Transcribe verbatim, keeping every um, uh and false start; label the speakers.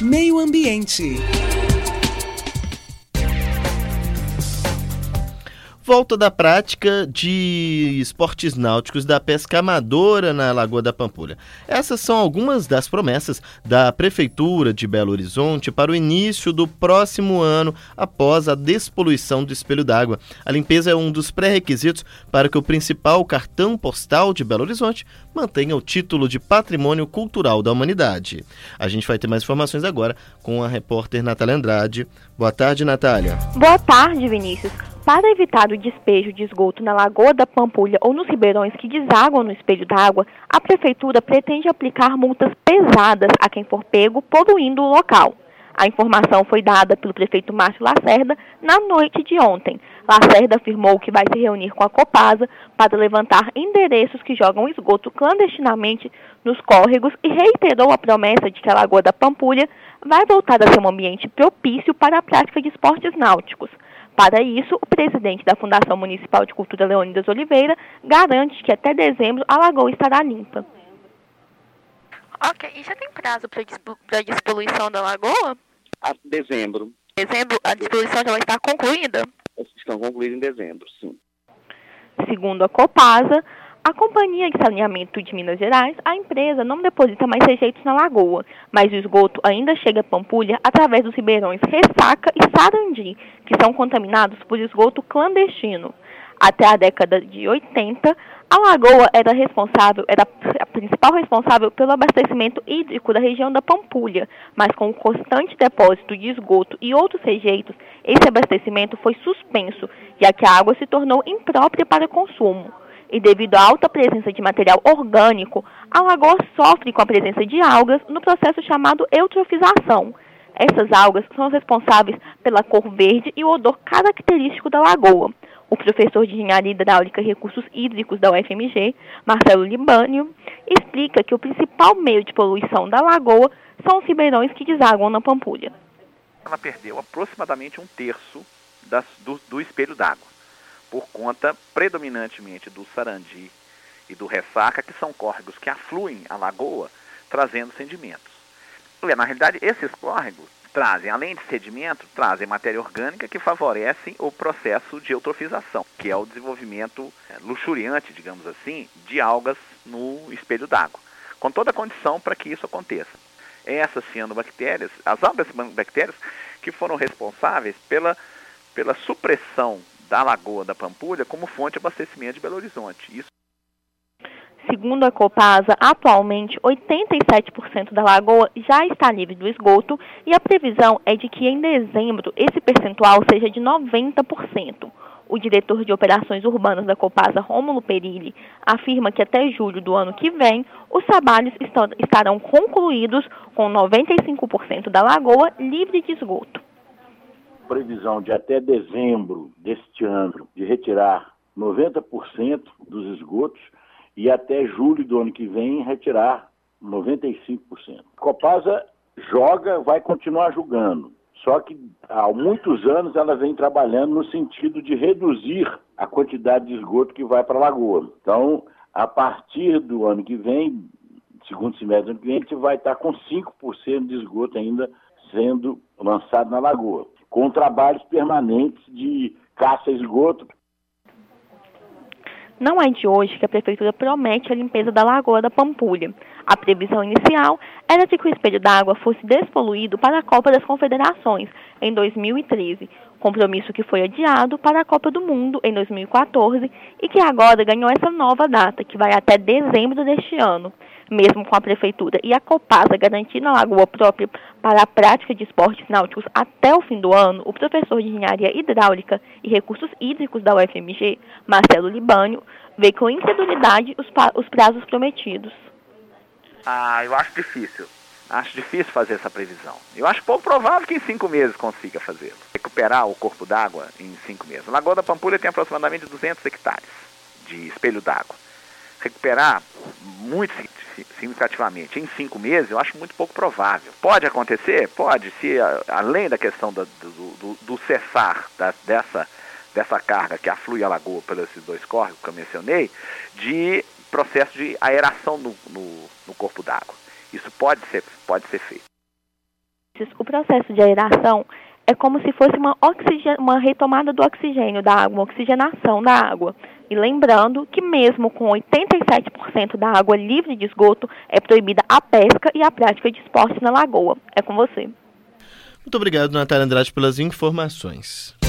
Speaker 1: Meio Ambiente.
Speaker 2: Volta da prática de esportes náuticos da pesca amadora na Lagoa da Pampulha. Essas são algumas das promessas da Prefeitura de Belo Horizonte para o início do próximo ano, após a despoluição do espelho d'água. A limpeza é um dos pré-requisitos para que o principal cartão postal de Belo Horizonte mantenha o título de Patrimônio Cultural da Humanidade. A gente vai ter mais informações agora com a repórter Natália Andrade. Boa tarde, Natália.
Speaker 3: Boa tarde, Vinícius. Para evitar o despejo de esgoto na Lagoa da Pampulha ou nos ribeirões que desaguam no espelho d'água, a Prefeitura pretende aplicar multas pesadas a quem for pego poluindo o local. A informação foi dada pelo prefeito Márcio Lacerda na noite de ontem. Lacerda afirmou que vai se reunir com a Copasa para levantar endereços que jogam esgoto clandestinamente nos córregos e reiterou a promessa de que a Lagoa da Pampulha vai voltar a ser um ambiente propício para a prática de esportes náuticos. Para isso, o presidente da Fundação Municipal de Cultura, Leônidas Oliveira, garante que até dezembro a lagoa estará limpa.
Speaker 4: Ok, e já tem prazo para a despoluição da lagoa?
Speaker 5: A dezembro.
Speaker 4: Dezembro, a despoluição já vai estar concluída?
Speaker 5: Estão concluídas em dezembro, sim.
Speaker 3: Segundo a Copasa, a Companhia de Saneamento de Minas Gerais, a empresa não deposita mais rejeitos na lagoa, mas o esgoto ainda chega a Pampulha através dos ribeirões Ressaca e Sarandi, que são contaminados por esgoto clandestino. Até a década de oitenta, a lagoa era responsável, era a principal responsável pelo abastecimento hídrico da região da Pampulha, mas com o constante depósito de esgoto e outros rejeitos, esse abastecimento foi suspenso, já que a água se tornou imprópria para consumo. E devido à alta presença de material orgânico, a lagoa sofre com a presença de algas no processo chamado eutrofização. Essas algas são as responsáveis pela cor verde e o odor característico da lagoa. O professor de Engenharia Hidráulica e Recursos Hídricos da U F M G, Marcelo Libânio, explica que o principal meio de poluição da lagoa são os ribeirões que desaguam na Pampulha.
Speaker 6: Ela perdeu aproximadamente um terço das, do, do espelho d'água, por conta predominantemente do Sarandi e do Ressaca, que são córregos que afluem à lagoa, trazendo sedimentos. Na realidade, esses córregos trazem, além de sedimento, trazem matéria orgânica que favorecem o processo de eutrofização, que é o desenvolvimento luxuriante, digamos assim, de algas no espelho d'água, com toda a condição para que isso aconteça. Essas cianobactérias, as algas bactérias que foram responsáveis pela, pela supressão da Lagoa da Pampulha como fonte de abastecimento de Belo Horizonte. Isso.
Speaker 3: Segundo a Copasa, atualmente oitenta e sete por cento da lagoa já está livre do esgoto e a previsão é de que em dezembro esse percentual seja de noventa por cento. O diretor de operações urbanas da Copasa, Rômulo Perilli, afirma que até julho do ano que vem os trabalhos estão, estarão concluídos com noventa e cinco por cento da lagoa livre de esgoto.
Speaker 7: Previsão de até dezembro deste ano de retirar noventa por cento dos esgotos e até julho do ano que vem retirar noventa e cinco por cento. A Copasa joga, vai continuar julgando, só que há muitos anos ela vem trabalhando no sentido de reduzir a quantidade de esgoto que vai para a lagoa. Então, a partir do ano que vem, segundo semestre do ano que vem, a gente vai estar com cinco por cento de esgoto ainda sendo lançado na lagoa, com trabalhos permanentes de caça a esgoto.
Speaker 3: Não é de hoje que a Prefeitura promete a limpeza da Lagoa da Pampulha. A previsão inicial era de que o espelho d'água fosse despoluído para a Copa das Confederações em dois mil e treze, compromisso que foi adiado para a Copa do Mundo em dois mil e quatorze e que agora ganhou essa nova data, que vai até dezembro deste ano. Mesmo com a Prefeitura e a Copasa garantindo a lagoa própria para a prática de esportes náuticos até o fim do ano, o professor de Engenharia Hidráulica e Recursos Hídricos da U F M G, Marcelo Libânio, vê com incredulidade os, os prazos prometidos.
Speaker 6: Ah, eu acho difícil. Acho difícil fazer essa previsão. Eu acho pouco provável que em cinco meses consiga fazê-lo. Recuperar o corpo d'água em cinco meses. A Lagoa da Pampulha tem aproximadamente duzentos hectares de espelho d'água. Recuperar muito significativamente em cinco meses, eu acho muito pouco provável. Pode acontecer? Pode, se além da questão do, do, do cessar da, dessa, dessa carga que aflui a lagoa pelos esses dois córregos que eu mencionei, de processo de aeração no, no, no corpo d'água. Isso pode ser, pode ser feito.
Speaker 3: O processo de aeração é como se fosse uma, oxigen... uma retomada do oxigênio da água, uma oxigenação da água. E lembrando que mesmo com oitenta e sete por cento da água livre de esgoto, é proibida a pesca e a prática de esportes na lagoa. É com você.
Speaker 2: Muito obrigado, Natália Andrade, pelas informações.